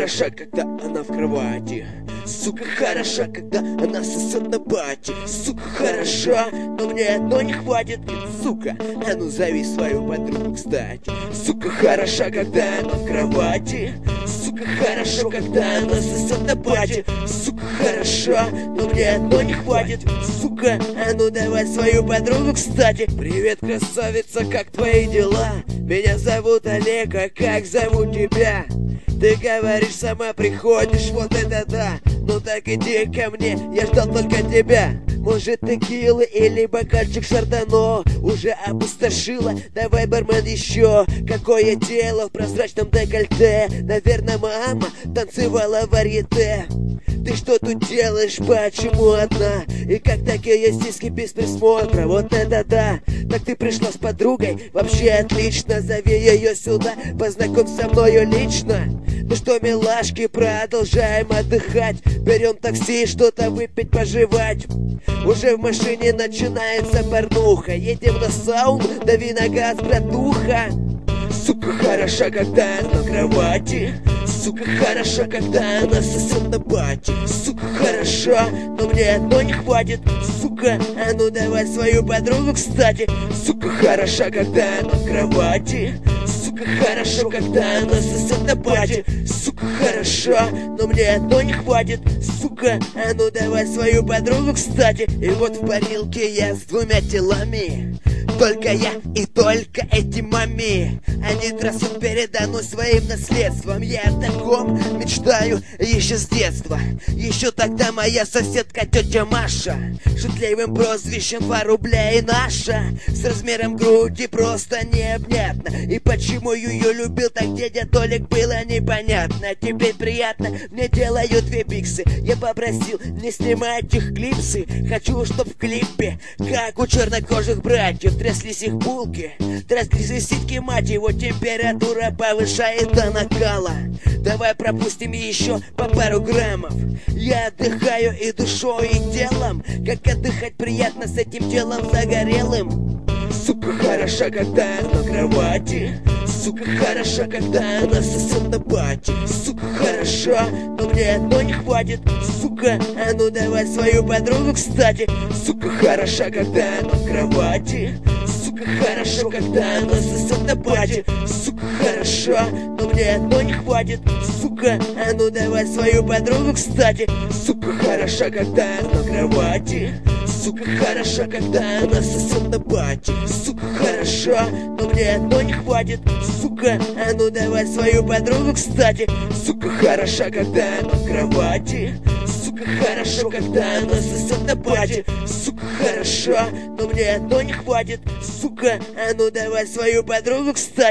хороша, когда она в кровати. Сука хороша, когда она сосет на пати. Сука хороша, но мне одной не хватит. Сука, а ну зови свою подругу, кстати. Сука хороша, когда она в кровати. Сука хорошо, когда она сосет на пати. Сука хороша, но мне одной не хватит. Сука, а ну давай свою подругу, кстати. Привет, красавица, как твои дела? Меня зовут Олег, а как зовут тебя? Ты говоришь, сама приходишь, вот это да. Ну так иди ко мне, я ждал только тебя. Может, текилы или бокальчик шардоно уже опустошила? Давай, бармен, еще. Какое дело в прозрачном декольте? Наверное, мама танцевала в варьете. Ты что тут делаешь, почему одна? И как такие сиськи без присмотра? Вот это да! Так ты пришла с подругой? Вообще отлично, зови ее сюда, познакомь со мною лично. Ну что, милашки, продолжаем отдыхать. Берем такси, что-то выпить, пожевать. Уже в машине начинается порнуха. Едем на сауну, дави на газ, братуха. Сука хороша, когда на кровати. Сука хороша, когда она сосет на пати. Сука хороша, но мне одной не хватит. Сука, а ну давай свою подругу, кстати. Сука хороша, когда она в кровати. Сука хорошо, когда она сосет на пати. Сука хороша, но мне одной не хватит. Сука, а ну давай свою подругу, кстати. И вот в парилке я с двумя телами. Только я и только эти мами. Они трясут передо мной своим наследством. Я о таком мечтаю еще с детства. Еще тогда моя соседка тетя Маша шутливым прозвищем 2 рубля и наша. С размером груди просто необъятно. И почему ее любил так дядя Толик, было непонятно. Теперь приятно, мне делают 2 пиксы. Я попросил не снимать их клипсы. Хочу, чтоб в клипе, как у чернокожих братьев, тряслись их булки, тряслись ситки, мать его, температура повышает до накала. Давай пропустим еще по пару граммов. Я отдыхаю и душой, и телом. Как отдыхать приятно с этим телом загорелым. Сука хороша, когда на кровати. Сука хороша, когда она сосет на пати. Сука хороша, но мне одной не хватит. Сука, а ну давай свою подругу, кстати. Сука хороша, когда она в кровати. Сука хорошо, когда она сосет на пати. Сука хороша, но мне одной не хватит. Сука, а ну давай свою подругу, кстати. Сука хороша, когда на кровати. Сука хороша, когда она сосет на пати. Сука хороша, но мне одной не хватит. Сука, а ну давай свою подругу, кстати. Сука хороша, когда на кровати. Сука хорошо, когда она сосет на пати. Сука хороша, но мне одной не хватит. Сука, а ну давай свою подругу, кстати.